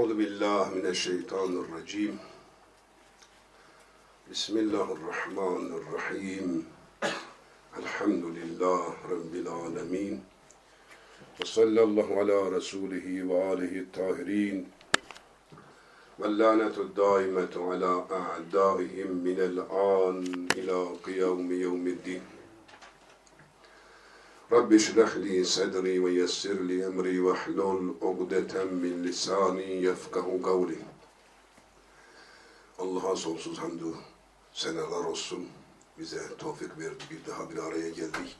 Euzu billahi mineşşeytanirracim. Bismillahirrahmanirrahim. Elhamdülillah Rabbil alemin. Ve sallallahu ala Resulihi ve alihi tahirin. Ve lanetu daimetu ala a'daihim minel an ila kıyavmi yevmiddin. Rabbi şrah li sadri ve yessir li emri ve hlul ugdeten min lisani yefkahu kavli. Allah'a sonsuz hamdü seneler olsun. Bize tevfik verdi. Bir daha bir araya geldik.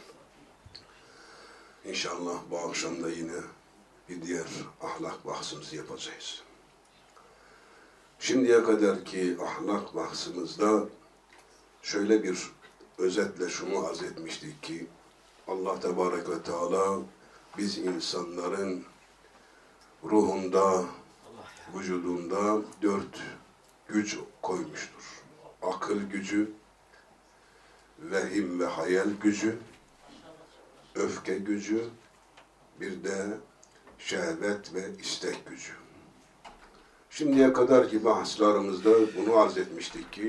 İnşallah bu akşam da yine bir diğer ahlak bahsimizi yapacağız. Şimdiye kadarki ahlak bahsimizde şöyle bir özetle şunu arz etmiştik ki Allah Tebarek ve Teala biz insanların ruhunda, vücudunda 4 güç koymuştur. Akıl gücü, vehim ve hayal gücü, öfke gücü, bir de şehvet ve istek gücü. Şimdiye kadarki bahslarımızda bunu arz etmiştik ki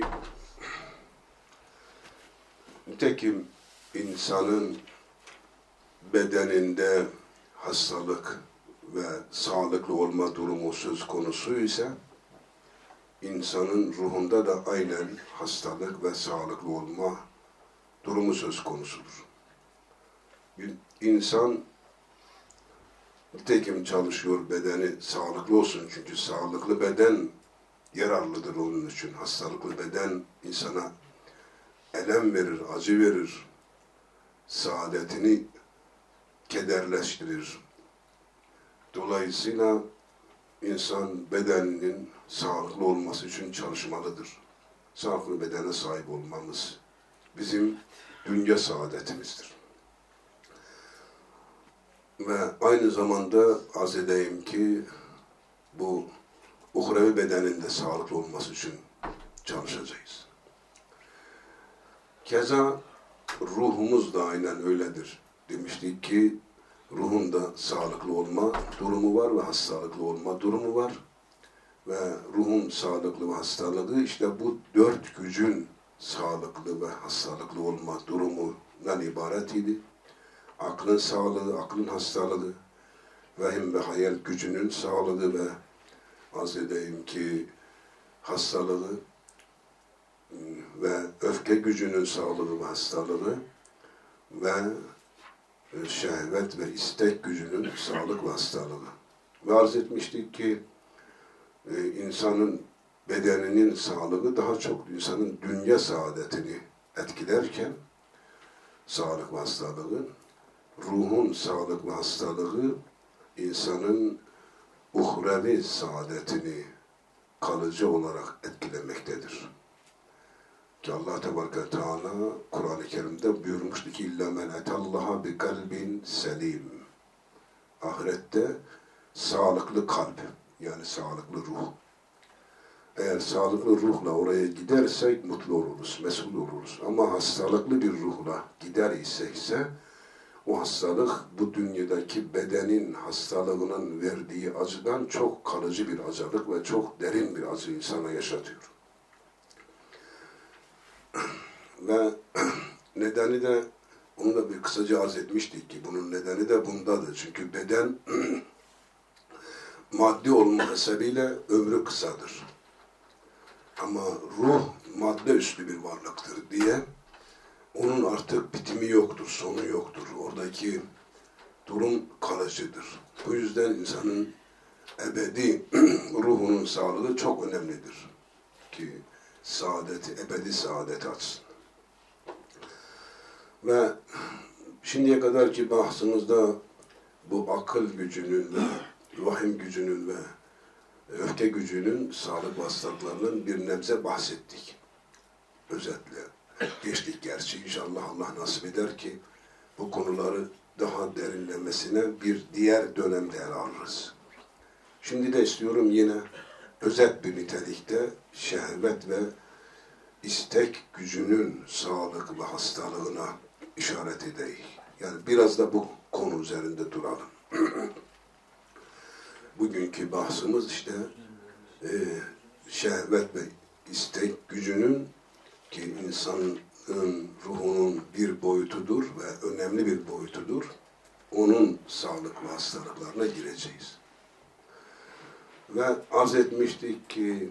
nitekim insanın bedeninde hastalık ve sağlıklı olma durumu söz konusu ise insanın ruhunda da aynen hastalık ve sağlıklı olma durumu söz konusudur. Bir insan nitekim çalışıyor, bedeni sağlıklı olsun çünkü sağlıklı beden yararlıdır onun için. Hastalıklı beden insana elem verir, acı verir, saadetini kederleştirir. Dolayısıyla insan bedeninin sağlıklı olması için çalışmalıdır. Sağlıklı bedene sahip olmamız bizim dünya saadetimizdir. Ve aynı zamanda arz edeyim ki bu uhrevi bedenin de sağlıklı olması için çalışacağız. Keza ruhumuz da aynen öyledir. Demiştik ki ruhun da sağlıklı olma durumu var ve hastalıklı olma durumu var. Ve ruhun sağlıklı ve hastalığı işte bu 4 gücün sağlıklı ve hastalıklı olma durumundan ibaret idi. Aklın sağlığı, aklın hastalığı, vehim ve hayal gücünün sağlığı ve arz edeyim ki hastalığı ve öfke gücünün sağlığı ve hastalığı ve şehvet ve istek gücünün sağlık ve hastalığı. Ve arz etmiştik ki insanın bedeninin sağlığı daha çok insanın dünya saadetini etkilerken sağlık ve hastalığı, ruhun sağlık ve hastalığı insanın uhrevi saadetini kalıcı olarak etkilemektedir. Ki Allah Tebarek Teala Kur'an-ı Kerim'de buyurmuştu ki İlla men etallaha bi kalbin selim. Ahirette sağlıklı kalp, yani sağlıklı ruh. Eğer sağlıklı ruhla oraya gidersek mutlu oluruz, mesul oluruz. Ama hastalıklı bir ruhla gider ise o hastalık bu dünyadaki bedenin hastalığının verdiği acıdan çok kalıcı bir acılık ve çok derin bir acı insana yaşatıyor. Ve nedeni de onu da bir kısaca arz etmiştik ki bunun nedeni de bundadır. Çünkü beden maddi olma hasebiyle ömrü kısadır. Ama ruh madde üstü bir varlıktır diye onun artık bitimi yoktur, sonu yoktur. Oradaki durum kalıcıdır. Bu yüzden insanın ebedi ruhunun sağlığı çok önemlidir. Ki saadeti, ebedi saadeti açsın. Ve şimdiye kadarki bahsimizde bu akıl gücünün ve vahim gücünün ve öfke gücünün sağlık hastalıklarının bir nebze bahsettik. Özetle geçtik gerçi. İnşallah Allah nasip eder ki bu konuları daha derinlemesine bir diğer dönemde ele alırız. Şimdi de istiyorum yine özet bir nitelikte şehvet ve istek gücünün sağlık ve hastalığına işaret edeyim. Yani biraz da bu konu üzerinde duralım. bugünkü bahsimiz işte şehvet ve istek gücünün ki insanın ruhunun bir boyutudur ve önemli bir boyutudur. Onun sağlık ve hastalıklarına gireceğiz. Ve arz etmiştik ki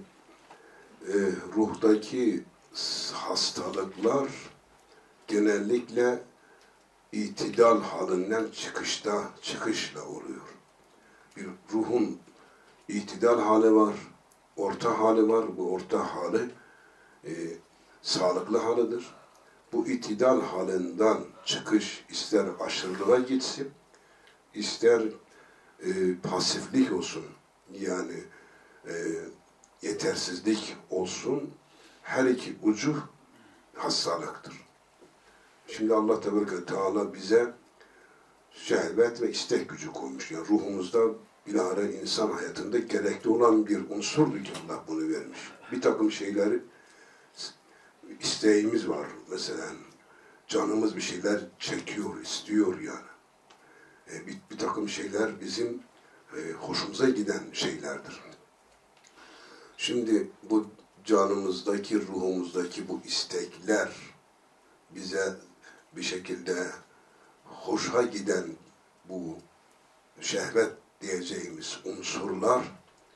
ruhtaki hastalıklar genellikle itidal halinden çıkışla oluyor. Bir ruhun itidal hali var, orta hali var. Bu orta hali sağlıklı halidir. Bu itidal halinden çıkış ister aşırılığa gitsin, ister pasiflik olsun, yani yetersizlik olsun, her iki ucu hastalıktır. Şimdi Allah Teala bize şehvet ve istek gücü koymuş. Yani ruhumuzda bilahare insan hayatında gerekli olan bir unsurdu ki Allah bunu vermiş. Bir takım şeyleri isteğimiz var. Mesela canımız bir şeyler çekiyor, istiyor yani. Bir takım şeyler bizim hoşumuza giden şeylerdir. Şimdi bu canımızdaki, ruhumuzdaki bu istekler bize bir şekilde hoşa giden bu şehvet diyeceğimiz unsurlar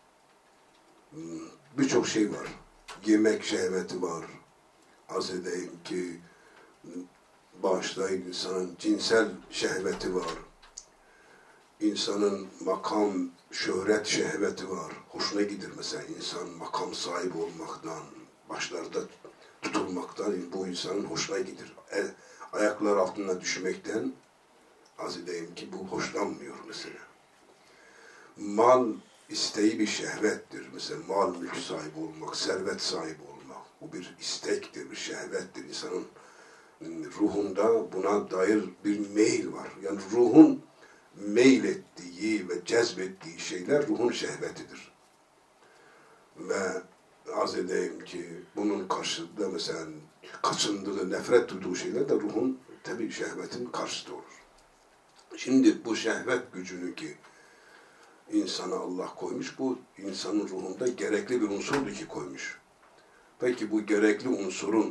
birçok şey var. Yemek şehveti var. Az edeyim ki bağışlayın insanın cinsel şehveti var. İnsanın makam, şöhret şehveti var. Hoşuna gider mesela insan makam sahibi olmaktan, başlarda tutulmaktan bu insanın hoşuna gider. Ayaklar altına düşmekten az edeyim ki bu hoşlanmıyor mesela. Mal isteği bir şehvettir. Mesela mal mülk sahibi olmak, servet sahibi olmak. Bu bir istektir, bir şehvettir. İnsanın ruhunda buna dair bir meyil var. Yani ruhun meylettiği ve cezbettiği şeyler ruhun şehvetidir. Ve az edeyim ki bunun karşılığında mesela kaçındığı, nefret duyduğu şeyler de ruhun tabii şehvetin karşıtı olur. Şimdi bu şehvet gücünü ki insana Allah koymuş, bu insanın ruhunda gerekli bir unsurdu ki koymuş. Peki bu gerekli unsurun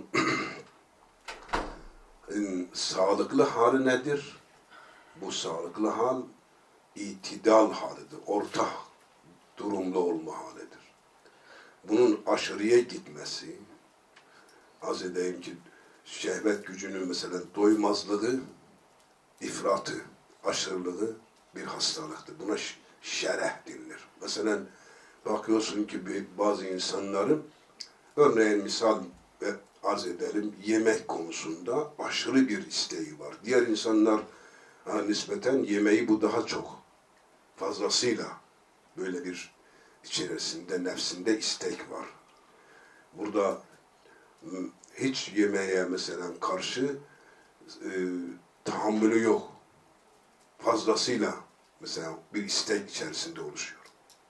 sağlıklı hali nedir? Bu sağlıklı hal itidal halidir, orta durumda olma halidir. Bunun aşırıya gitmesi, az edeyim ki şehvet gücünün mesela doymazlığı, ifratı, aşırılığı bir hastalıktır. Buna şereh denilir. Mesela bakıyorsun ki bazı insanların örneğin misal ve arz edelim yemek konusunda aşırı bir isteği var. Diğer insanlar nispeten yemeği bu daha çok fazlasıyla böyle bir içerisinde, nefsinde istek var. Burada hiç yemeğe mesela karşı tahammülü yok. Fazlasıyla mesela bir istek içerisinde oluşuyor.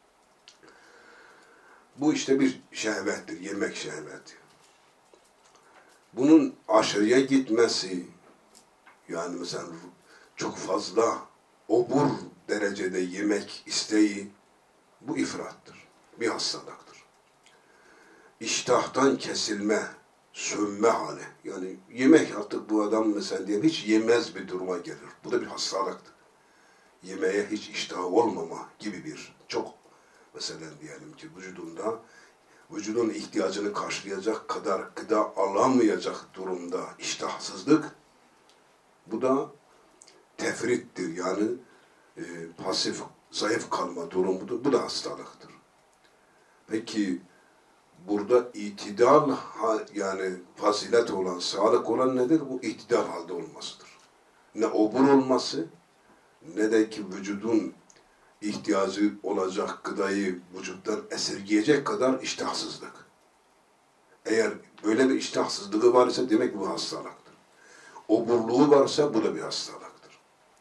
Bu işte bir şehvettir, yemek şehveti. Bunun aşırıya gitmesi, yani mesela çok fazla obur derecede yemek isteği, bu ifrattır, bir hastalıktır. İştahtan kesilme, sönme hali. Yani yemek artık bu adam mesela diye hiç yemez bir duruma gelir. Bu da bir hastalıktır. Yemeğe hiç iştahı olmama gibi bir çok mesela diyelim ki vücudun ihtiyacını karşılayacak kadar gıda alamayacak durumda iştahsızlık, bu da tefrittir yani pasif, zayıf kalma durumudur. Bu da hastalıktır. Peki burada itidal yani fazilet olan, sağlık olan nedir? Bu itidal halde olmasıdır. Ne obur olması ne de ki vücudun ihtiyacı olacak gıdayı vücuttan esirgeyecek kadar iştahsızlık. Eğer böyle bir iştahsızlığı varsa demek bu hastalıktır. Oburluğu varsa bu da bir hastalıktır.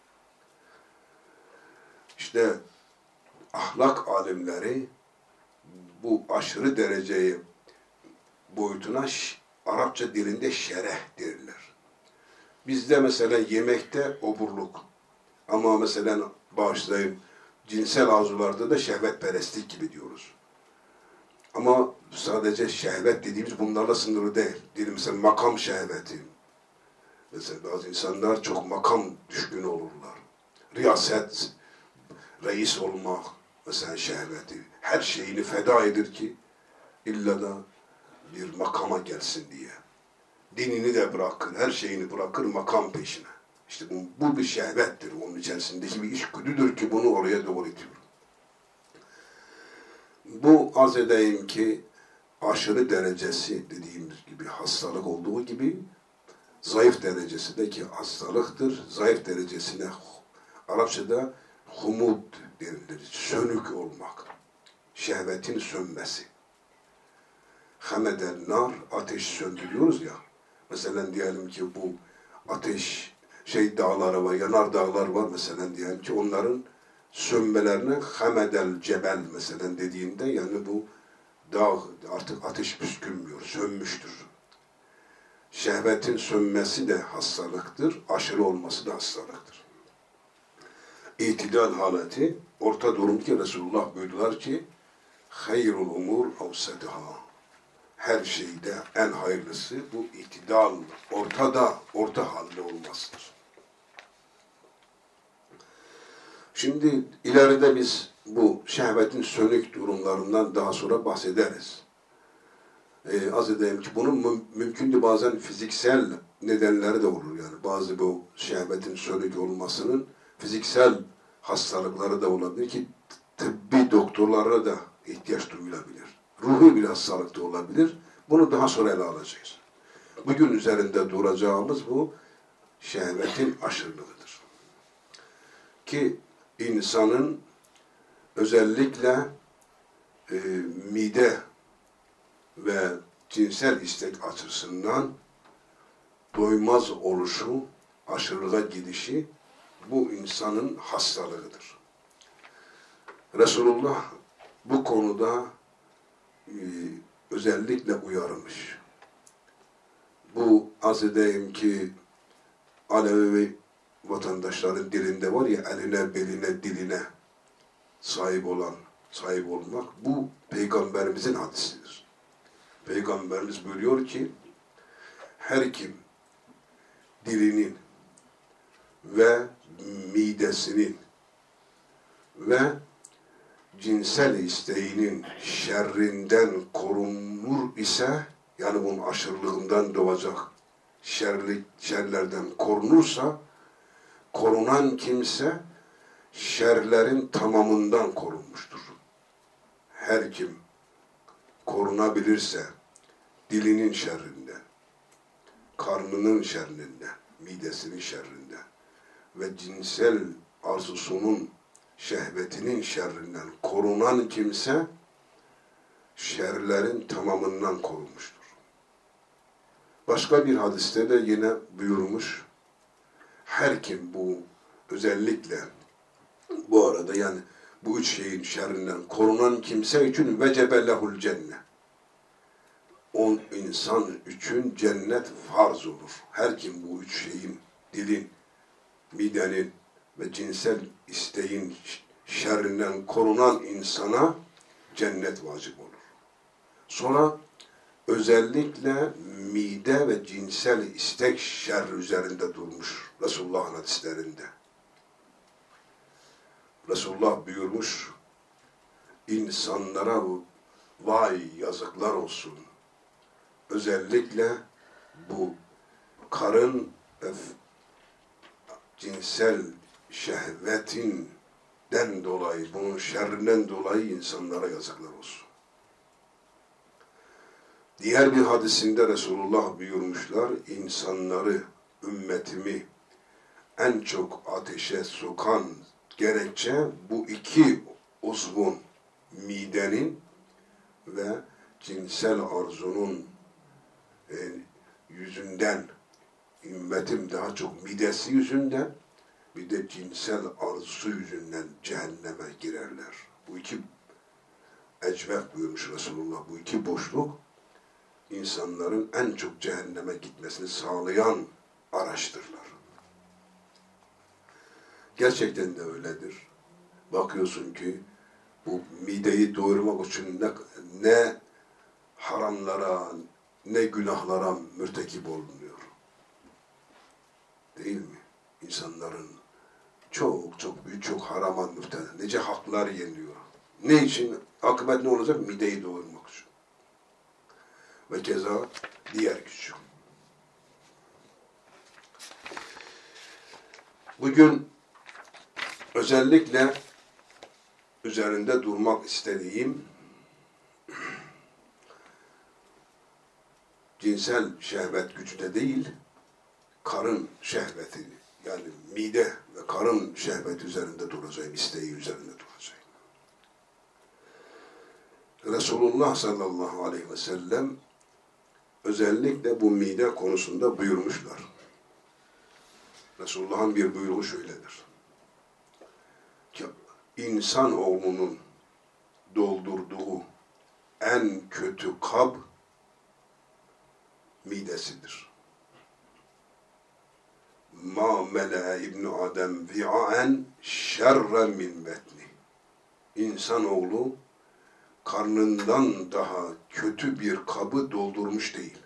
İşte ahlak alimleri bu aşırı dereceyi boyutuna Arapça dilinde şereh derler. Bizde mesela yemekte oburluk. Ama mesela bağışlayayım cinsel arzularda da şehvetperestlik gibi diyoruz. Ama sadece şehvet dediğimiz bunlarla sınırlı değil. Diyelim mesela makam şehveti. Mesela bazı insanlar çok makam düşkünü olurlar. Riyaset, reis olmak mesela şehveti. Her şeyini feda edir ki illa da bir makama gelsin diye. Dinini de bırakır, her şeyini bırakır makam peşine. İşte bu bir şehvettir. Onun içerisindeki bir içgüdüdür ki bunu oraya doğru itiyor. Bu arz edeyim ki aşırı derecesi dediğimiz gibi hastalık olduğu gibi zayıf derecesi de ki hastalıktır. Zayıf derecesine Arapçada humud denilir. Sönük olmak. Şehvetin sönmesi. Hameden nar, ateş söndürüyoruz ya. Mesela diyelim ki bu ateş dağları var, yanar dağlar var mesela diyelim ki onların sönmelerine hamedel cebel mesela dediğinde yani bu dağ artık ateş püskürmüyor, sönmüştür. Şehvetin sönmesi de hastalıktır, aşırı olması da hastalıktır. İtidal haleti, orta durum ki Resulullah buyurdular ki hayrul umur avseduha. Her şeyde en hayırlısı bu itidal, orta halde olmasıdır. Şimdi ileride biz bu şehvetin sönük durumlarından daha sonra bahsederiz. Az edeyim ki bunun mümkün bazen fiziksel nedenleri de olur yani. Bazı bu şehvetin sönük olmasının fiziksel hastalıkları da olabilir ki tıbbi doktorlara da ihtiyaç duyulabilir. Ruhi bir hastalık da olabilir. Bunu daha sonra ele alacağız. Bugün üzerinde duracağımız bu şehvetin aşırılığıdır. Ki insanın özellikle mide ve cinsel istek açısından doymaz oluşu, aşırılığa gidişi bu insanın hastalığıdır. Resulullah bu konuda özellikle uyarmış. Bu arz edeyim ki Alevi vatandaşların dilinde var ya eline, beline, diline sahip olmak bu Peygamberimizin hadisidir. Peygamberimiz buyuruyor ki her kim dilinin ve midesinin ve cinsel isteğinin şerrinden korunur ise yani bunun aşırılığından doğacak şerlerden korunursa korunan kimse şerlerin tamamından korunmuştur. Her kim korunabilirse dilinin şerrinden, karnının şerrinden, midesinin şerrinden ve cinsel arzusunun şehvetinin şerrinden korunan kimse şerlerin tamamından korunmuştur. Başka bir hadiste de yine buyurmuş, her kim bu özellikle bu arada yani bu üç şeyin şerrinden korunan kimse için vecebe lehul cennet. O insan için cennet farz olur. Her kim bu üç şeyin, dilin, midenin ve cinsel isteğin şerrinden korunan insana cennet vacip olur. Sonra özellikle mide ve cinsel istek şerri üzerinde durmuş Resulullah'ın hadislerinde. Resulullah buyurmuş, insanlara vay yazıklar olsun. Özellikle bu karın ve cinsel şehvetinden dolayı, bunun şerrinden dolayı insanlara yazıklar olsun. Diğer bir hadisinde Resulullah buyurmuşlar, insanları, ümmetimi en çok ateşe sokan gerekçe bu iki uzvun, midenin ve cinsel arzunun yüzünden, ümmetim daha çok midesi yüzünden, bir de cinsel arzusu yüzünden cehenneme girerler. Bu iki ecvef buyurmuş Resulullah, bu iki boşluk insanların en çok cehenneme gitmesini sağlayan araçtırlar. Gerçekten de öyledir. bakıyorsun ki bu mideyi doyurmak için ne haramlara, ne günahlara mürtekip olunuyor. Değil mi? İnsanların çok büyük, çok harama mürtekip. Nece haklar yeniliyor. Ne için? Akıbet ne olacak? Mideyi doyurmak için. Ve keza diğer güç. Bugün özellikle üzerinde durmak istediğim cinsel şehvet gücü de değil, karın şehveti, yani mide ve karın şehveti üzerinde duracağım, isteği üzerinde duracağım. Resulullah sallallahu aleyhi ve sellem özellikle bu mide konusunda buyurmuşlar. Resulullah'ın bir buyruğu şöyledir. Ki insanoğlunun doldurduğu en kötü kab midesidir. Ma mele'e İbn-i Adem vi'aen şerren min betni. İnsanoğlu karnından daha kötü bir kabı doldurmuş değil.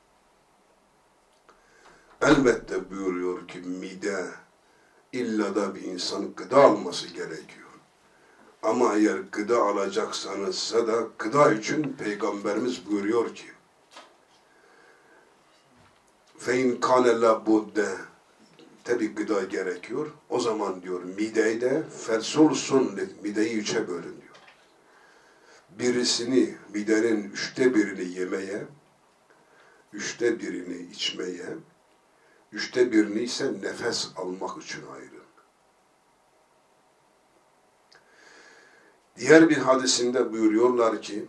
Elbette buyuruyor ki mide illa da bir insan gıda alması gerekiyor. Ama eğer gıda alacaksanızsa da gıda için Peygamberimiz buyuruyor ki فَاِنْ كَانَ لَبُدَّ tabi gıda gerekiyor. O zaman diyor mideyi de felsulsun, mideyi üçe bölün diyor. Birisini, midenin 1/3'ini yemeye, 1/3'ini içmeye, 1/3'ini ise nefes almak için ayırın. Diğer bir hadisinde buyuruyorlar ki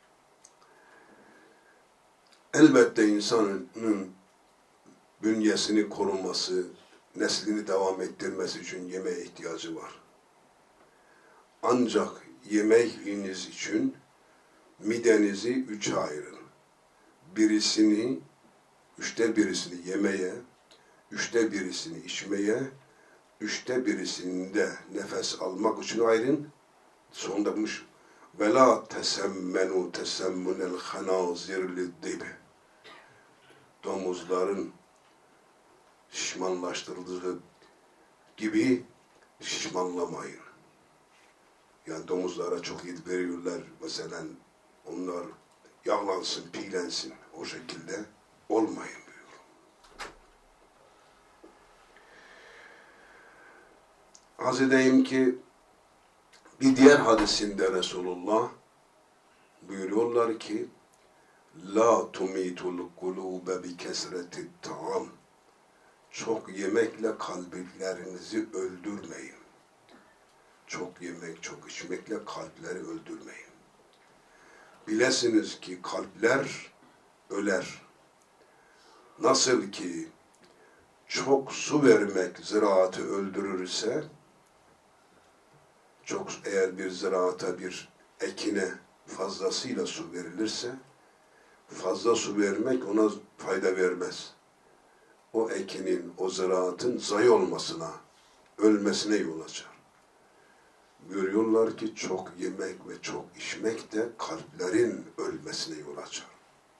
elbette insanın bünyesini koruması, neslini devam ettirmesi için yemeğe ihtiyacı var. Ancak yemeğiniz için midenizi 3'e ayırın. Birisini, 1/3'ini yemeye, 1/3'ini içmeye, 1/3'ini de nefes almak için ayırın. Sonunda demiş وَلَا تَسَمَّنُوا تَسَمُّنَ الْخَنَازِرِ لِلدِّبِ domuzların şişmanlaştırıldığı gibi şişmanlamayın. Yani domuzlara çok yedi veriyorlar. Mesela onlar yağlansın, pilensin. O şekilde olmayın diyor. Arz edeyim ki bir diğer hadisinde Resulullah buyuruyorlar ki La tumitul kulube bi kesreti ta'am. Çok yemekle kalplerinizi öldürmeyin. Çok yemek, çok içmekle kalpleri öldürmeyin. Bilesiniz ki kalpler öler. Nasıl ki çok su vermek ziraatı öldürürse, eğer bir ziraata, bir ekine fazlasıyla su verilirse, fazla su vermek ona fayda vermez. O ekinin, o ziraatın zayi olmasına, ölmesine yol açar. Görüyorlar ki çok yemek ve çok içmek de kalplerin ölmesine yol açar.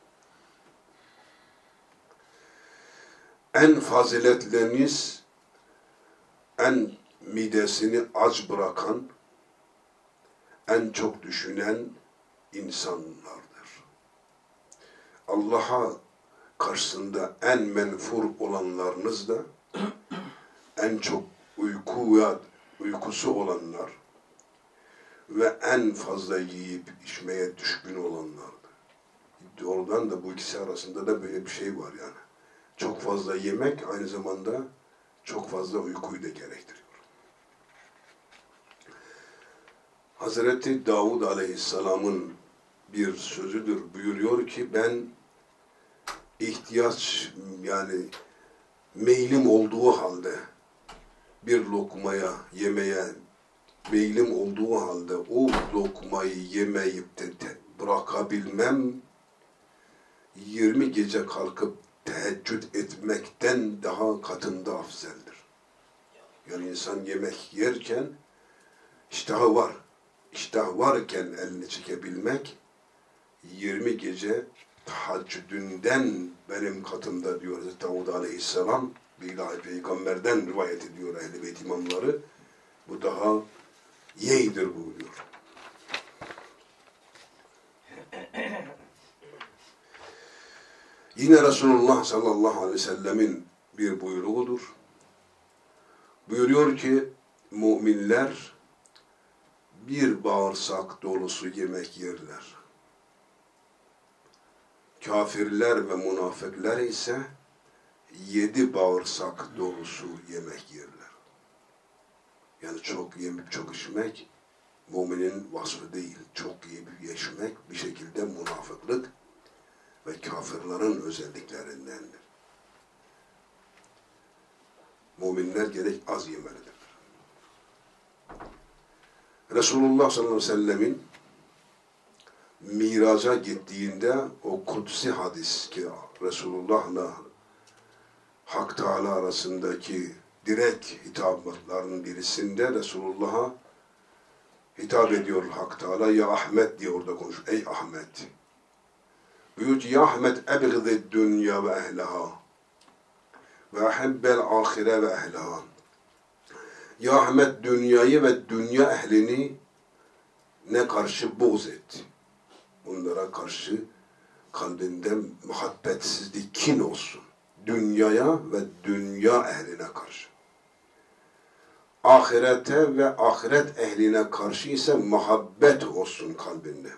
En faziletleriniz, en midesini aç bırakan, en çok düşünen insanlardır. Allah'a karşısında en menfur olanlarınız da en çok uykusu olanlar ve en fazla yiyip içmeye düşkün olanlardır. Oradan da bu ikisi arasında da böyle bir şey var yani. Çok fazla yemek aynı zamanda çok fazla uykuyu da gerektiriyor. Hazreti Davud Aleyhisselam'ın bir sözüdür, buyuruyor ki ben ihtiyaç, yani meylim olduğu halde bir lokmaya yemeye meylim olduğu halde o lokmayı yemeyip de bırakabilmem 20 gece kalkıp teheccüd etmekten daha katında afzeldir. Yani insan yemek yerken İştahı var. İştah varken elini çekebilmek 20 gece tehaccüdünden benim katımda diyor Hazreti Davud Aleyhisselam, bir ilahi peygamberden rivayet ediyor Ehl-i Beyt imamları. Bu daha yeğdir buyuruyor. Yine Resulullah sallallahu aleyhi ve sellemin bir buyruğudur. Buyuruyor ki müminler bir bağırsak dolusu yemek yerler. Kafirler ve münafıklar ise 7 bağırsak dolusu yemek yerler. Yani çok yemek, çok içmek müminin vasfı değil. Çok yiyip yeşmek bir şekilde münafıklık ve kafirlerin özelliklerindendir. Müminler gerek az yemelidir. Resulullah sallallahu aleyhi ve sellemin Miraca gittiğinde o kutsi hadis ki Resulullah'la Hak Teala arasındaki direkt hitaplarının birisinde Resulullah'a hitap ediyor Hak Teala. Ya Ahmet diye orada konuşuyor. Ey Ahmet. Buyuruyor ki ya Ahmet ebgıdid dünya ve ehleha ve ahibbel ahire ve ehleha. Ya Ahmet dünyayı ve dünya ehlini ne karşı buğz et. Onlara karşı kalbinden muhabbetsizlik, kin olsun. Dünyaya ve dünya ehline karşı. Ahirete ve ahiret ehline karşı ise muhabbet olsun kalbinde.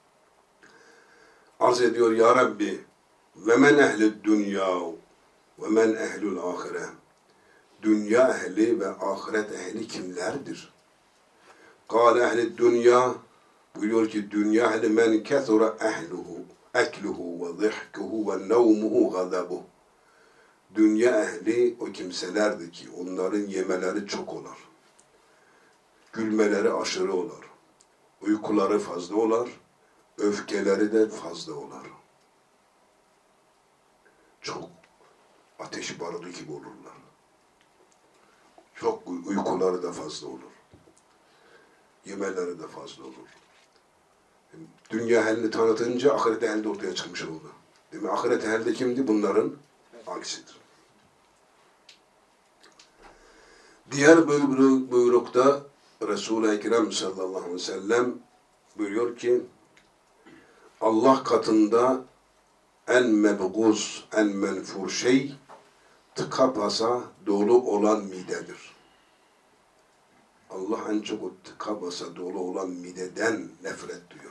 Arz ediyor ya Rabbi ve men ehlü dünya ve men ehlül ahire. Dünya ehli ve ahiret ehli kimlerdir? Kâle ehli dünya, buyuruyor ki dünya ehli men kethura ehluhu, ekluhu ve zihkuhu ve nevmuhu gadabuhu. Dünya ehli o kimselerdir ki onların yemeleri çok olar. Gülmeleri aşırı olar. Uykuları fazla olar. Öfkeleri de fazla olar. Çok ateş barudu gibi olurlar. Çok uykuları da fazla olur. Yemeleri de fazla olur. Dünya ehlini tanıtınca ahiret ehli de ortaya çıkmış oldu. Değil mi? Ahiret ehli de kimdi? Bunların aksidir. Diğer buyrukta Resul-i Ekrem sallallahu aleyhi ve sellem buyuruyor ki Allah katında en mebguz, en menfur şey tıka basa dolu olan midedir. Allah en çok o tıka basa dolu olan mideden nefret duyuyor.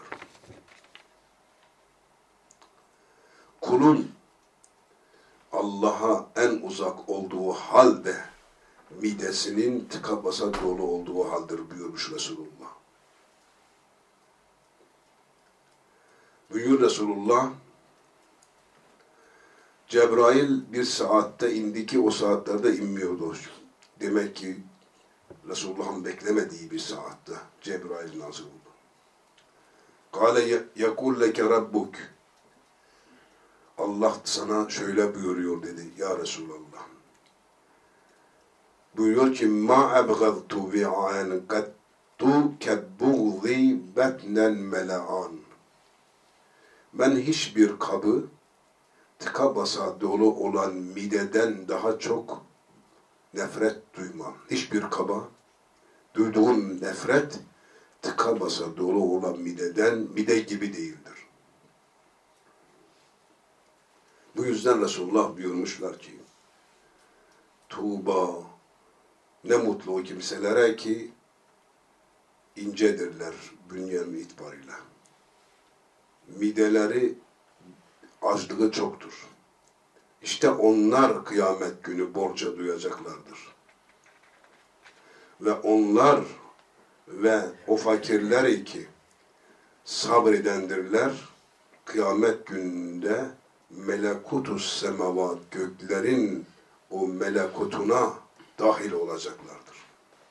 Kulun Allah'a en uzak olduğu halde midesinin tıka basa dolu olduğu haldir buyurmuş Resulullah. Buyur Resulullah, Cebrail bir saatte indi ki o saatlerde inmiyordu. Demek ki Resulullah'ın beklemediği bir saatte Cebrail nazil oldu. Kâle yekul leke rabbuk. Allah sana şöyle buyuruyor dedi ya Resulallah. Buyuruyor ki ma ebgaztu vi'an kattu kebuğzi betnen mela'an. Ben hiçbir kabı tıka basa dolu olan mideden daha çok nefret duymam. Hiçbir kaba duyduğum nefret tıka basa dolu olan mide gibi değildir. Bu yüzden Resulullah buyurmuşlar ki Tuğba, ne mutlu o kimselere ki incedirler bünyenin itibariyle. Mideleri açlığı çoktur. İşte onlar kıyamet günü borca duyacaklardır. Ve onlar ve o fakirler ki sabredendirler, kıyamet gününde melekutus semavat, göklerin o melekutuna dahil olacaklardır.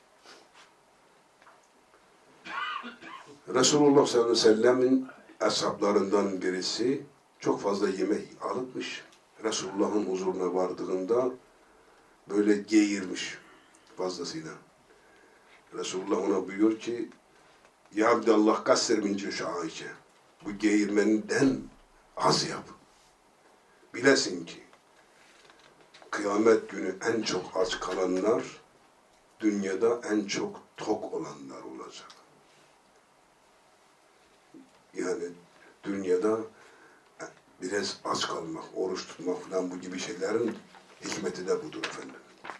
Resulullah sallallahu aleyhi ve sellem'in ashablarından birisi çok fazla yemek alıpmış. Resulullah'ın huzuruna vardığında böyle geğirmiş fazlasıyla. Resulullah ona buyuruyor ki ya Abdallah kasser min cüşâike, bu geğirmenden az yap. Bilesin ki kıyamet günü en çok aç kalanlar dünyada en çok tok olanlar olacak. Yani dünyada biraz aç kalmak, oruç tutmak falan bu gibi şeylerin hikmeti de budur efendim.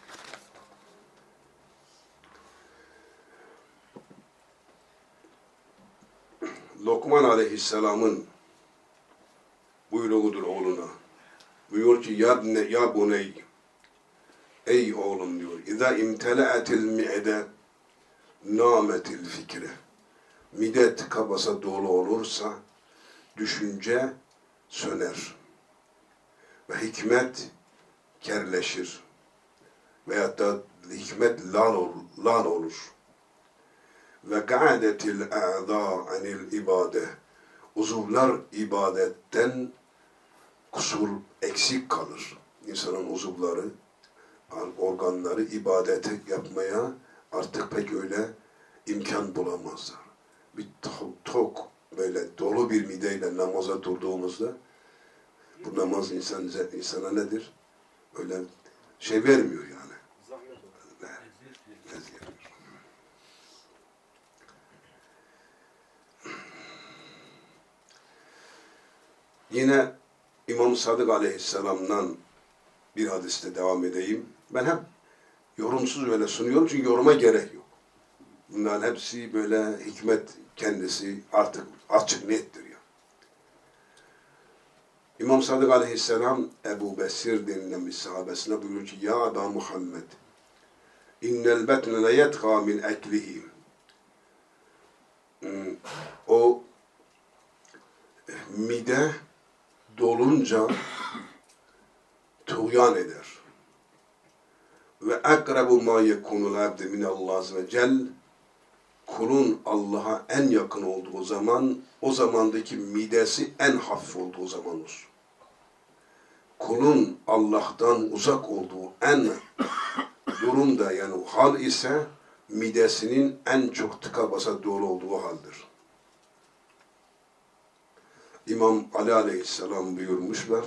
Lokman Aleyhisselam'ın buyruğudur oğluna. Buyuruyor ki ya buney, ey oğlum diyor. İza imtela'atil mi'de nametil fikre. Mide tıka basa dolu olursa düşünce söner. Ve hikmet kerleşir. Veyahut da hikmet lal olur. Ve ka'adetil a'da anil ibade. Uzuvlar ibadetten kusur, eksik kalır. İnsanın uzuvları, organları ibadeti yapmaya artık pek öyle imkan bulamazlar. Bir tok, böyle dolu bir mideyle namaza durduğumuzda bu namaz insana nedir? Öyle şey vermiyor yani. Yine İmam Sadık Aleyhisselam'dan bir hadiste devam edeyim. Ben hep yorumsuz böyle sunuyorum çünkü yoruma gerek yok. Bunların hepsi böyle hikmet kendisi artık açık nettir ya. İmam Sadık Aleyhisselam Ebu Besir denilen bir sahabesine buyuruyor ki ya Aba Muhammed innel betne le yetgâ min eklihi. O mide dolunca tuğyan eder. Ve akrabu ma yekunul abdi minallah azze ve cel, kulun Allah'a en yakın olduğu zaman, o zamandaki midesi en hafif olduğu zaman olur. Kulun Allah'tan uzak olduğu en durumda yani hal ise midesinin en çok tıka basa dolu olduğu haldir. İmam Ali Aleyhisselam buyurmuşlar.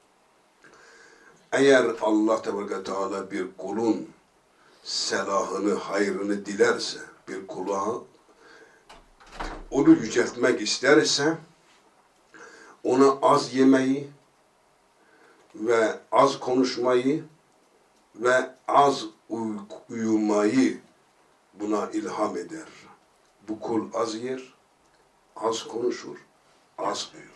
Eğer Allah Teala bir kulun selahını, hayrını dilerse, bir kula onu yüceltmek isterse, ona az yemeyi ve az konuşmayı ve az uyumayı buna ilham eder. Bu kul az yer, az konuşur, az uyur.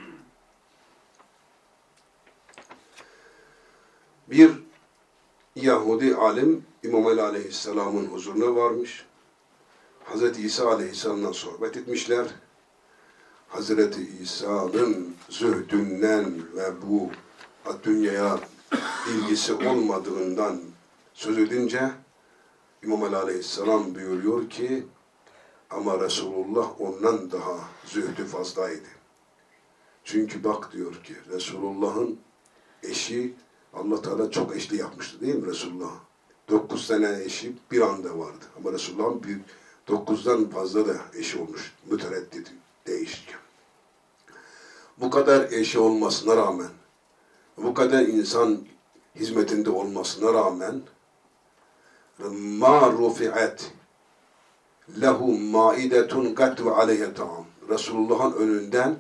Bir Yahudi alim İmam Ali Aleyhisselam'ın huzuruna varmış. Hazreti İsa Aleyhisselam'la sohbet etmişler. Hazreti İsa'nın zühdünden ve bu dünyaya ilgisi olmadığından söz edince İmam Ali Aleyhisselam buyuruyor ki ama Resulullah ondan daha zühdü fazlaydı. Çünkü bak diyor ki Resulullah'ın eşi Allah Teala çok eşli yapmıştı değil mi Resulullah? 9 tane eşi bir anda vardı. Ama Resulullah'ın 9'dan fazla da eşi olmuş. Mütereddit, değişken. Bu kadar eşi olmasına rağmen, bu kadar insan hizmetinde olmasına rağmen ma rufi'at lehu maidetun qat ve aleyhe ta'am. Resulullah'ın önünden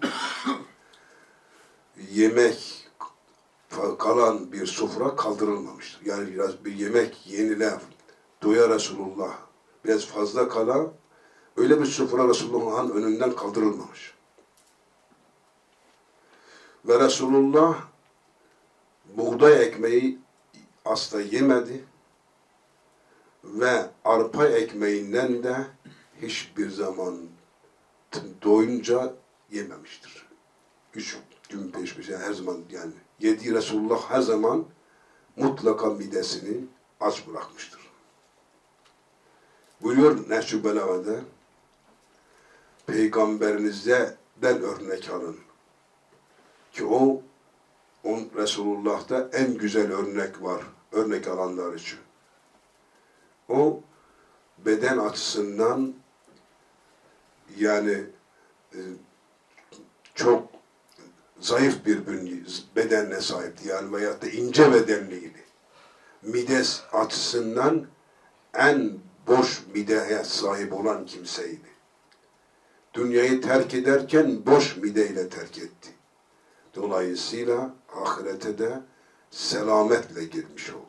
yemek kalan bir sofra kaldırılmamıştır. Yani biraz bir yemek yenile doya Resulullah biraz fazla kala öyle bir sofra Resulullah'ın önünden kaldırılmamış. Ve Resulullah buğday ekmeği asla yemedi ve arpa ekmeğinden de hiçbir zaman doyunca yememiştir. 3 gün peş peşe her zaman yani yediği Resulullah her zaman mutlaka midesini aç bırakmıştır. Buyuruyor Nehcü Belaga'da Peygamberinizden örnek alın. Ki o Resulullah'ta en güzel örnek var. Örnek alanlar için. O beden açısından yani çok zayıf bir bedenine sahipti yani veyahut da ince bedenliydi. Mides açısından en boş mideye sahip olan kimseydi. Dünyayı terk ederken boş mideyle terk etti. Dolayısıyla ahirete de selametle girmiş oldu.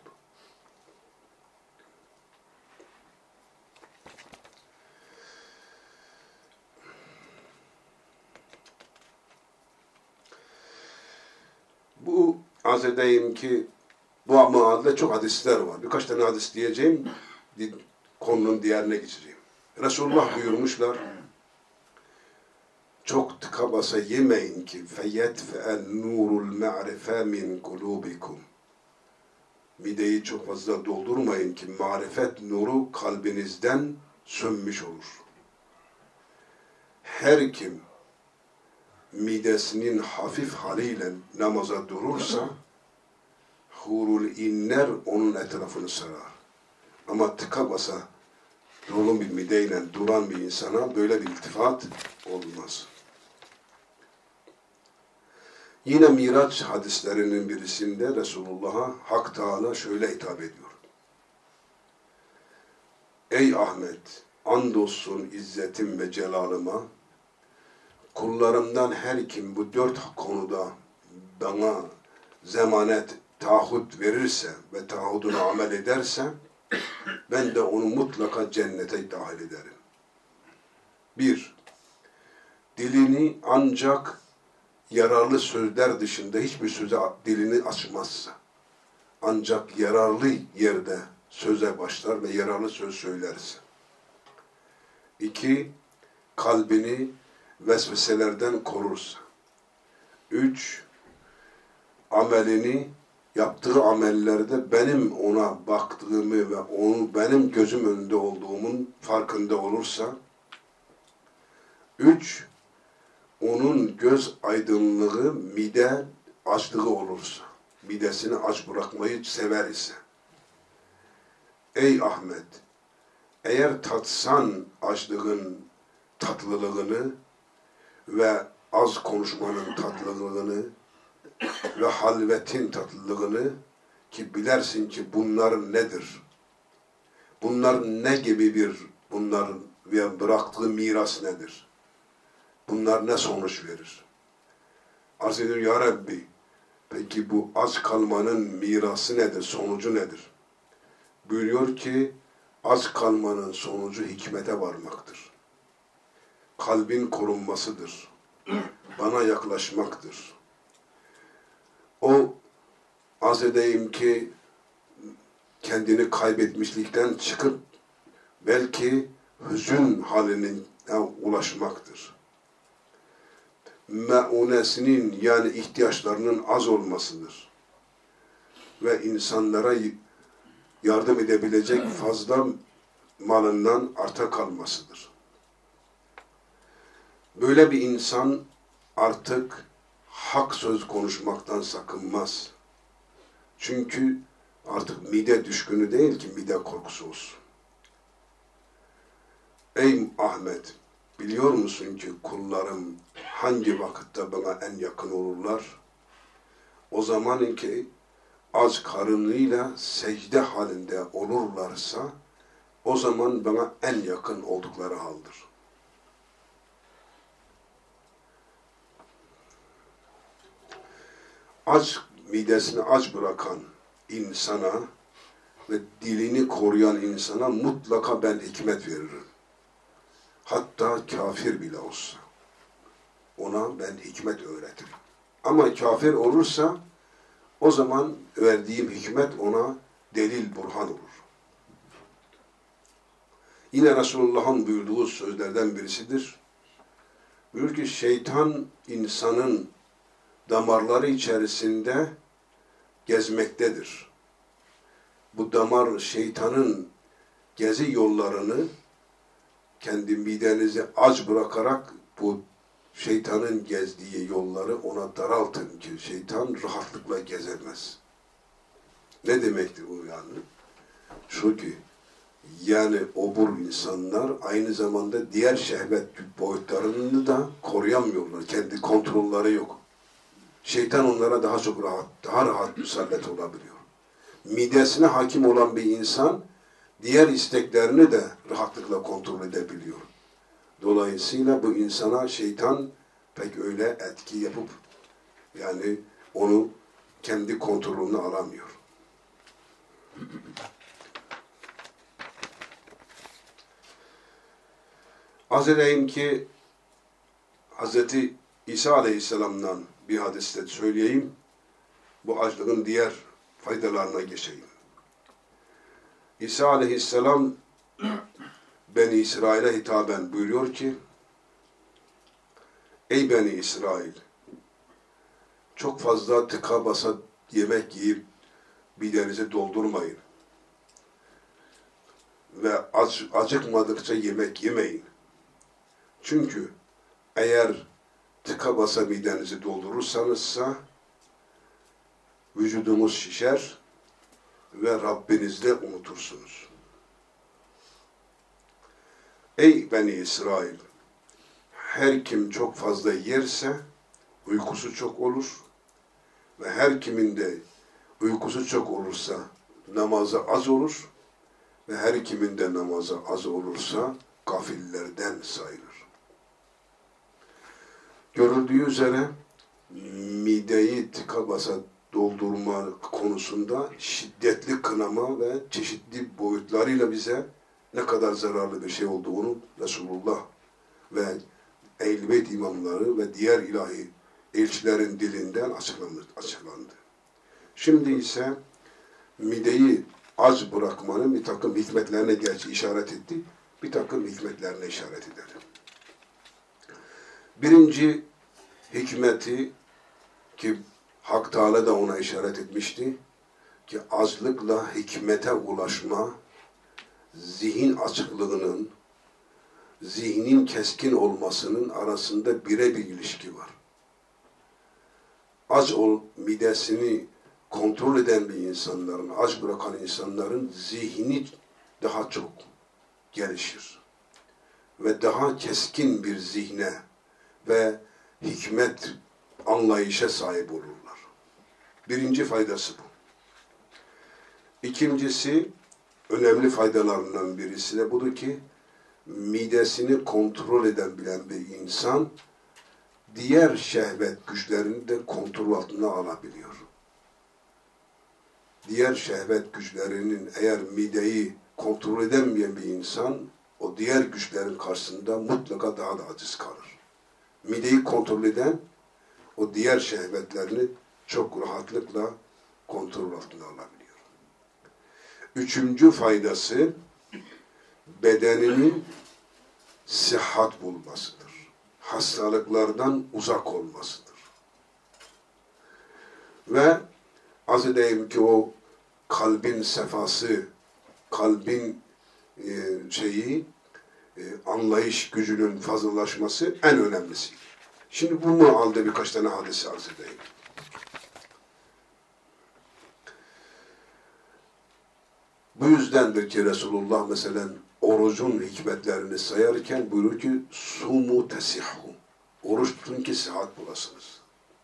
Bu arz edeyim ki bu maadde çok hadisler var. Birkaç tane hadis diyeceğim, konunun diğerine geçeceğim. Resulullah buyurmuşlar, çok tıka basa yemeyin ki feyetfe'en nurul ma'rife min kulubikum. Mideyi çok fazla doldurmayın ki marifet nuru kalbinizden sönmüş olur. Her kim midesinin hafif haliyle namaza durursa hurul inler onun etrafını sarar. Ama tıka basa dolu bir mideyle duran bir insana böyle bir iltifat olmaz. Yine Miraç hadislerinin birisinde Resulullah'a Hak Teala şöyle hitap ediyor. Ey Ahmet, andolsun izzetim ve celalıma, kullarımdan her kim bu 4 konuda bana zemanet, taahhüt verirse ve taahhüdüne amel ederse, ben de onu mutlaka cennete dahil ederim. 1. Dilini ancak yararlı sözler dışında hiçbir söze dilini açmazsa, ancak yararlı yerde söze başlar ve yararlı söz söylerse. 2. Kalbini vesveselerden korursa. 3. Amelini yaptığı amellerde benim ona baktığımı ve onu benim gözüm önünde olduğumun farkında olursa. 3. Onun göz aydınlığı mide açlığı olursa, midesini aç bırakmayı sever ise. Ey Ahmet, eğer tatsan açlığın tatlılığını ve az konuşmanın tatlılığını ve halvetin tatlılığını ki bilersin ki bunlar nedir? Bunlar ne gibi bunların bıraktığı miras nedir? Bunlar ne sonuç verir? Arz ediyor ya Rabbi, peki bu aç kalmanın mirası nedir, sonucu nedir? Buyuruyor ki, aç kalmanın sonucu hikmete varmaktır. Kalbin korunmasıdır. Bana yaklaşmaktır. O, arz edeyim ki, kendini kaybetmişlikten çıkıp, belki hüzün haline ulaşmaktır. Meunesinin yani ihtiyaçlarının az olmasıdır. Ve insanlara yardım edebilecek fazla malından arta kalmasıdır. Böyle bir insan artık hak söz konuşmaktan sakınmaz. Çünkü artık mide düşkünü değil ki mide korkusu olsun. Ey Ahmet! Biliyor musun ki kullarım hangi vakitte bana en yakın olurlar? O zaman ki aç karınıyla secde halinde olurlarsa o zaman bana en yakın oldukları haldir. Aç, midesini aç bırakan insana ve dilini koruyan insana mutlaka ben hikmet veririm. Hatta kafir bile olsa ona ben hikmet öğretirim. Ama kafir olursa o zaman verdiğim hikmet ona delil, burhan olur. Yine Resulullah'ın buyurduğu sözlerden birisidir. Buyur ki şeytan insanın damarları içerisinde gezmektedir. Bu damar şeytanın gezi yollarını kendi midenizi aç bırakarak bu şeytanın gezdiği yolları ona daraltın ki şeytan rahatlıkla gezemez. Ne demektir bu yani? Şu ki Yani obur insanlar aynı zamanda diğer şehvet boyutlarını da koruyamıyorlar. Kendi kontrolleri yok. Şeytan onlara daha rahat musallat olabiliyor. Midesine hakim olan bir insan diğer isteklerini de rahatlıkla kontrol edebiliyor. Dolayısıyla bu insana şeytan pek öyle etki yapıp yani onu kendi kontrolüne alamıyor. Arz edeyim ki Hz. İsa Aleyhisselam'dan bir hadiste söyleyeyim. Bu açlığın diğer faydalarına geçeyim. İsa Aleyhisselam Beni İsrail'e hitaben buyuruyor ki ey Beni İsrail, çok fazla tıka basa yemek yiyip midenizi doldurmayın. Ve acıkmadıkça yemek yemeyin. Çünkü eğer tıka basa midenizi doldurursanızsa vücudunuz şişer ve Rabbinizde unutursunuz. Ey Beni İsrail! Her kim çok fazla yerse uykusu çok olur ve her kimin de uykusu çok olursa namazı az olur ve her kimin de namazı az olursa gafillerden sayılır. Görüldüğü üzere mideyi tıka basa doldurma konusunda şiddetli kınama ve çeşitli boyutlarıyla bize ne kadar zararlı bir şey olduğunu Resulullah ve Ehl-i Beyt imamları ve diğer ilahi elçilerin dilinden açıklandı. Şimdi ise mideyi aç bırakmanın bir takım hikmetlerine gerçi işaret etti, bir takım hikmetlerine işaret edelim. Birinci hikmeti ki Hak Teala da ona işaret etmişti ki açlıkla hikmete ulaşma, zihin açıklığının, zihnin keskin olmasının arasında birebir ilişki var. Midesini kontrol eden bir insanların, aç bırakan insanların zihni daha çok gelişir. Ve daha keskin bir zihne ve hikmet anlayışa sahip olurlar. Birinci faydası bu. İkincisi, önemli faydalarından birisi de budur ki, midesini kontrol edebilen bir insan, diğer şehvet güçlerini de kontrol altına alabiliyor. Diğer şehvet güçlerinin eğer mideyi kontrol edemeyen bir insan, o diğer güçlerin karşısında mutlaka daha da aciz kalır. Mideyi kontrol eden, o diğer şehvetlerini çok rahatlıkla kontrol altına alabiliyor. Üçüncü faydası, bedeninin sıhhat bulmasıdır. Hastalıklardan uzak olmasıdır. Ve az edeyim ki o kalbin sefası, kalbin anlayış gücünün fazlalaşması en önemlisi. Şimdi bunu aldı birkaç tane hadisi arz edeyim. Bu yüzdendir ki Resulullah mesela orucun hikmetlerini sayarken buyurur ki sumu tesihhu. Oruç tutun ki sıhhat bulasınız.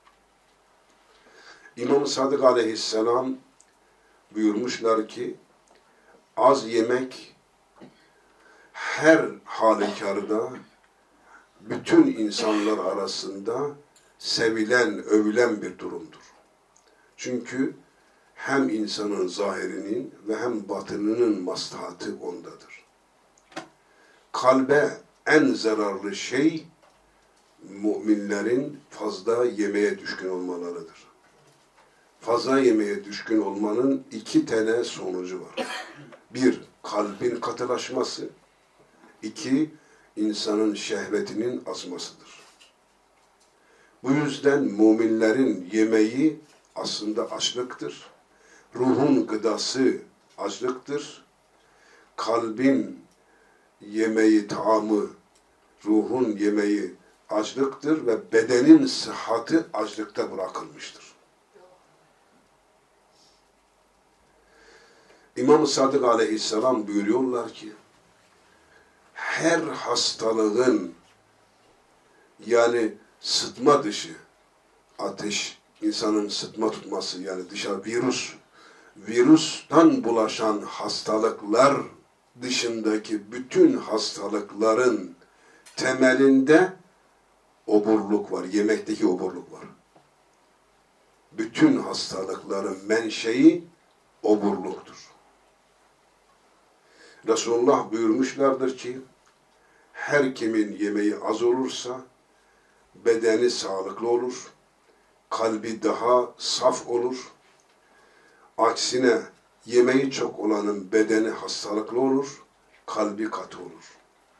İmam-ı Sadık Aleyhisselam buyurmuşlar ki az yemek her halükarda bütün insanlar arasında sevilen, övülen bir durumdur. Çünkü hem insanın zahirinin ve hem batınının maslahatı ondadır. Kalbe en zararlı şey müminlerin fazla yemeğe düşkün olmalarıdır. Fazla yemeğe düşkün olmanın iki tane sonucu var. Bir, kalbin katılaşması. İki, insanın şehvetinin azmasıdır. Bu yüzden müminlerin yemeği aslında açlıktır. Ruhun gıdası açlıktır. Kalbin yemeği, taamı, ruhun yemeği açlıktır ve bedenin sıhhatı açlıkta bırakılmıştır. İmam-ı Sadık aleyhisselam buyuruyorlar ki, her hastalığın, yani sıtma dışı, ateş, insanın sıtma tutması, yani dışarı virüsten bulaşan hastalıklar dışındaki bütün hastalıkların temelinde oburluk var, yemekteki oburluk var. Bütün hastalıkların menşei oburluktur. Resulullah buyurmuşlardır ki, her kimin yemeği az olursa bedeni sağlıklı olur, kalbi daha saf olur. Aksine yemeği çok olanın bedeni hastalıklı olur, kalbi katı olur.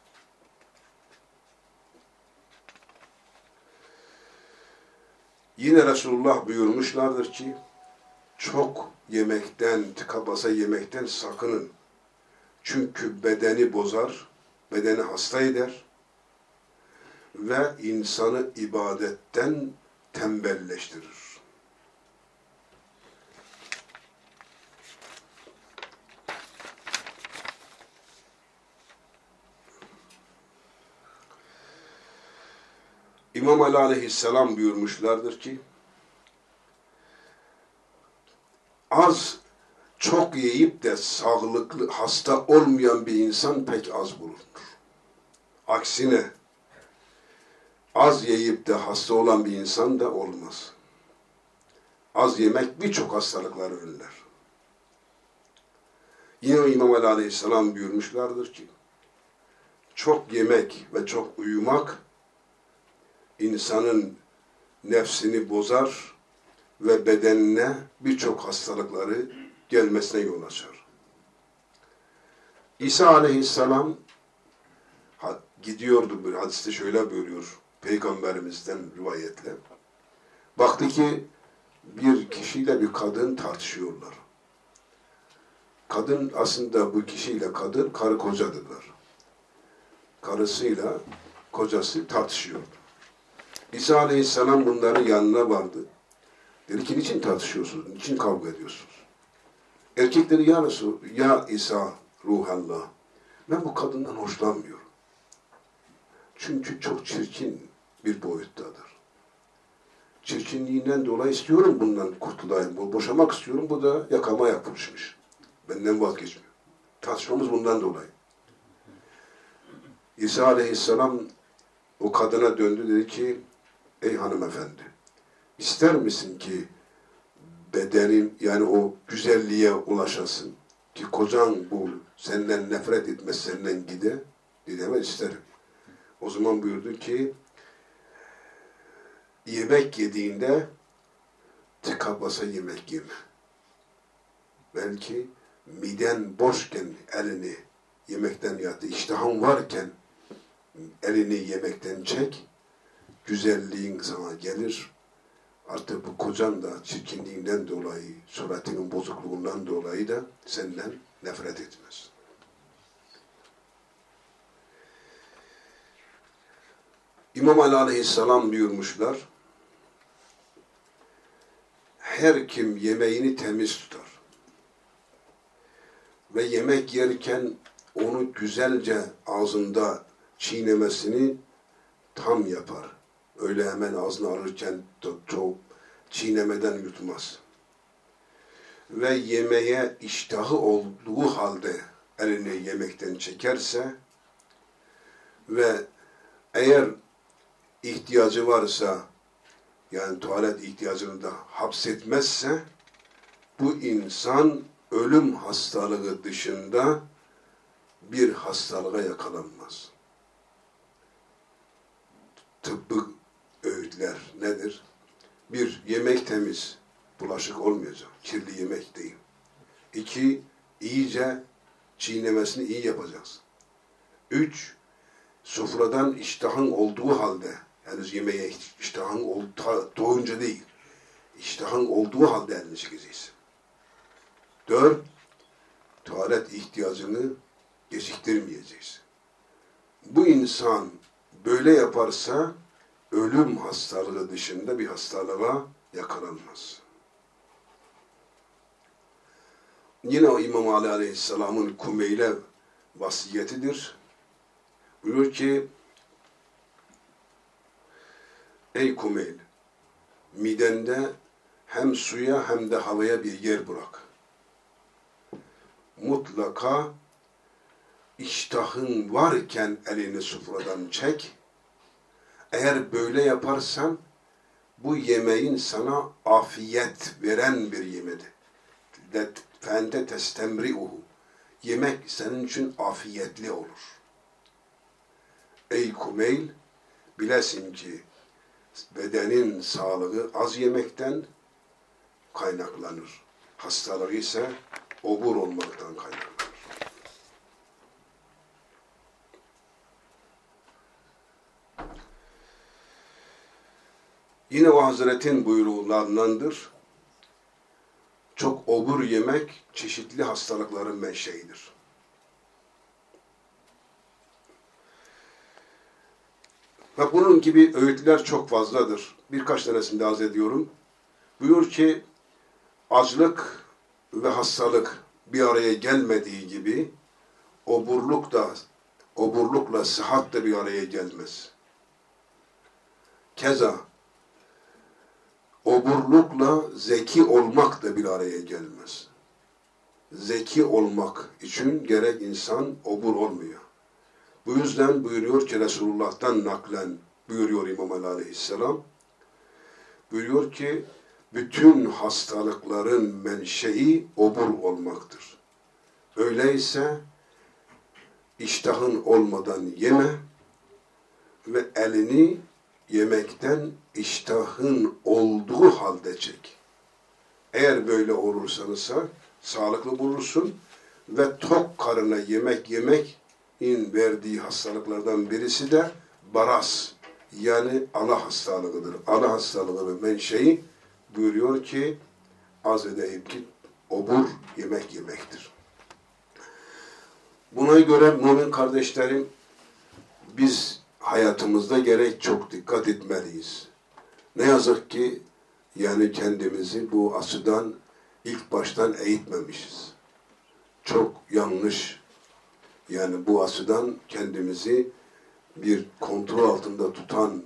Yine Resulullah buyurmuşlardır ki, çok yemekten, tıka basa yemekten sakının. Çünkü bedeni bozar, bedeni hasta eder ve insanı ibadetten tembelleştirir. İmam Ali aleyhisselam buyurmuşlardır ki, çok yiyip de sağlıklı, hasta olmayan bir insan pek az bulunur. Aksine, az yiyip de hasta olan bir insan da olmaz. Az yemek birçok hastalıkları önler. Yine İmam Ali aleyhisselam buyurmuşlardır ki, çok yemek ve çok uyumak, insanın nefsini bozar ve bedenine birçok hastalıkları gelmesine yol açar. İsa aleyhisselam gidiyordu, bir hadiste şöyle buyuruyor, Peygamberimizden rivayetle. Baktı ki bir kişiyle bir kadın tartışıyorlar. Kadın aslında bu kişiyle kadın karı kocadırlar. Karısıyla kocası tartışıyordu. İsa aleyhisselam bunların yanına vardı. Dedi ki, niçin tartışıyorsunuz? Niçin kavga ediyorsunuz? Erkekleri, ya Resul, ya İsa ruhallah, ben bu kadından hoşlanmıyorum. Çünkü çok çirkin bir boyuttadır. Çirkinliğinden dolayı istiyorum bundan kurtulayım. Boşamak istiyorum. Bu da yakama yapışmış. Benden vazgeçmiyor. Tartışmamız bundan dolayı. İsa aleyhisselam o kadına döndü, dedi ki, ey hanımefendi, ister misin ki bedenin, yani o güzelliğe ulaşasın ki kocan bu senden nefret etmez, senden gide? Dedi, evet isterim. O zaman buyurdu ki, yemek yediğinde tıka basa yemek yeme. Belki miden boşken elini yemekten yattı, iştahın varken elini yemekten çek, güzelliğin sana gelir. Artık bu kocan da çirkinliğinden dolayı, suratının bozukluğundan dolayı da senden nefret etmez. İmam Ali aleyhisselam buyurmuşlar, her kim yemeğini temiz tutar ve yemek yerken onu güzelce ağzında çiğnemesini tam yapar. Öyle hemen ağzına alırken çok çiğnemeden yutmaz. Ve yemeğe iştahı olduğu halde elini yemekten çekerse ve eğer ihtiyacı varsa, yani tuvalet ihtiyacını da hapsetmezse, bu insan ölüm hastalığı dışında bir hastalığa yakalanmaz. Tıbbı öğütler nedir? Bir, yemek temiz, bulaşık olmayacak, kirli yemek değil. İki, iyice çiğnemesini iyi yapacaksın. Üç, sofradan iştahın olduğu halde, henüz yemeğe iştahın doyunca değil, iştahın olduğu halde elini çekeceksin. Dört, tuvalet ihtiyacını geciktirmeyeceksin. Bu insan böyle yaparsa, ölüm hastalığı dışında bir hastalığa yakalanmaz. Yine o İmam Ali Aleyhisselam'ın Kumeyl'e vasiyetidir. Buyuruyor ki, ey Kumeyl, midende hem suya hem de havaya bir yer bırak. Mutlaka iştahın varken elini sufradan çek. Eğer böyle yaparsan bu yemeğin sana afiyet veren bir yemedi. Fente testemri'uhu. Yemek senin için afiyetli olur. Ey Kumeyl, bilesin ki bedenin sağlığı az yemekten kaynaklanır. Hastalığı ise obur olmaktan kaynaklanır. Yine o Hazretin buyruğundandır. Çok obur yemek çeşitli hastalıkların menşeidir. Ve bunun gibi öğütler çok fazladır. Birkaç tanesini de arz ediyorum. Buyur ki, açlık ve hastalık bir araya gelmediği gibi oburlukla sıhhat da bir araya gelmez. Keza oburlukla zeki olmak da bir araya gelmez. Zeki olmak için gerek insan obur olmuyor. Bu yüzden buyuruyor ki Resulullah'tan naklen buyuruyor İmam Ali Aleyhisselam. Buyuruyor ki bütün hastalıkların menşei obur olmaktır. Öyleyse iştahın olmadan yeme ve elini yemekten iştahın olduğu halde çek. Eğer böyle olursanız sağlıklı bulursun ve tok karına yemeğin verdiği hastalıklardan birisi de baras, yani ana hastalığıdır. Ana hastalığının menşei buyuruyor ki az edeyim ki obur yemek yemektir. Buna göre mümin kardeşlerim, biz hayatımızda gerek çok dikkat etmeliyiz. Ne yazık ki yani kendimizi bu açıdan ilk baştan eğitmemişiz. Çok yanlış, yani bu açıdan kendimizi bir kontrol altında tutan,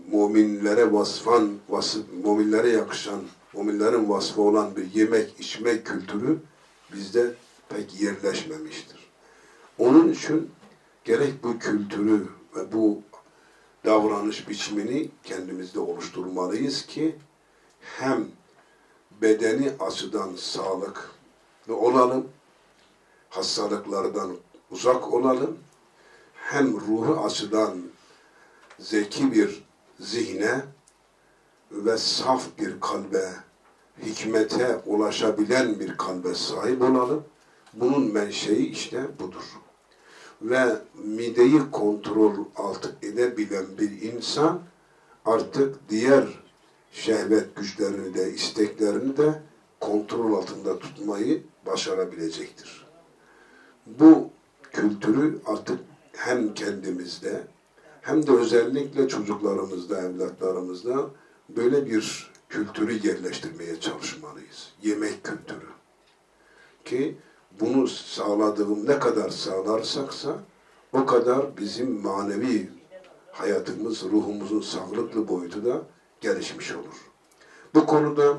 müminlere yakışan, müminlerin vasfı olan bir yemek içme kültürü bizde pek yerleşmemiştir. Onun için gerek bu kültürü ve bu davranış biçimini kendimizde oluşturmalıyız ki hem bedeni açıdan sağlıklı olalım, hastalıklardan uzak olalım, hem ruhu açıdan zeki bir zihne ve saf bir kalbe, hikmete ulaşabilen bir kalbe sahip olalım. Bunun menşei işte budur. Ve mideyi kontrol altı edebilen bir insan artık diğer şehvet güçlerini de, isteklerini de kontrol altında tutmayı başarabilecektir. Bu kültürü artık hem kendimizde hem de özellikle çocuklarımızda, evlatlarımızda böyle bir kültürü yerleştirmeye çalışmalıyız. Yemek kültürü. Ki bunu ne kadar sağlarsaksa o kadar bizim manevi hayatımız, ruhumuzun sağlıklı boyutu da gelişmiş olur. Bu konuda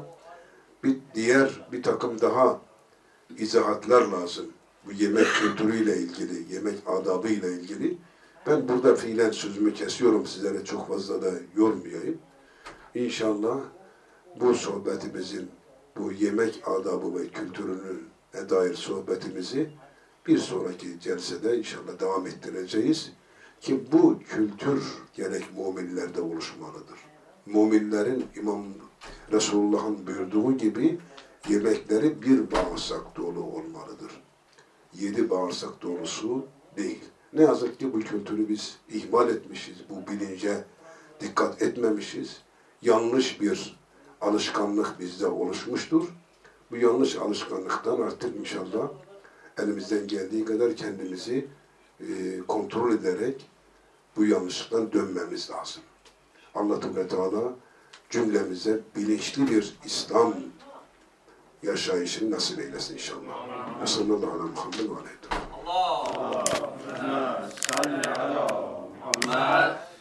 bir takım daha izahatlar lazım. Bu yemek kültürüyle ilgili, yemek adabıyla ilgili. Ben burada fiilen sözümü kesiyorum, sizlere çok fazla da yormayayım. İnşallah bu sohbetimizin, bu yemek adabı ve kültürüne dair sohbetimizi bir sonraki celsede inşallah devam ettireceğiz. Ki bu kültür gerek müminlerde oluşmalıdır. Müminlerin İmam Resulullah'ın buyurduğu gibi yemekleri bir bağırsak dolu olmalıdır. 7 bağırsak dolusu değil. Ne yazık ki bu kültürü biz ihmal etmişiz. Bu bilince dikkat etmemişiz. Yanlış bir alışkanlık bizde oluşmuştur. Bu yanlış alışkanlıktan artık inşallah elimizden geldiği kadar kendimizi kontrol ederek bu yanlışlıktan dönmemiz lazım. Allah Teala cümlemize bilinçli bir İslam yaşayışını nasip eylesin inşallah. Ve sallallahu aleyhi ve Muhammed ve aleyhi. Allahümme salli ala Muhammed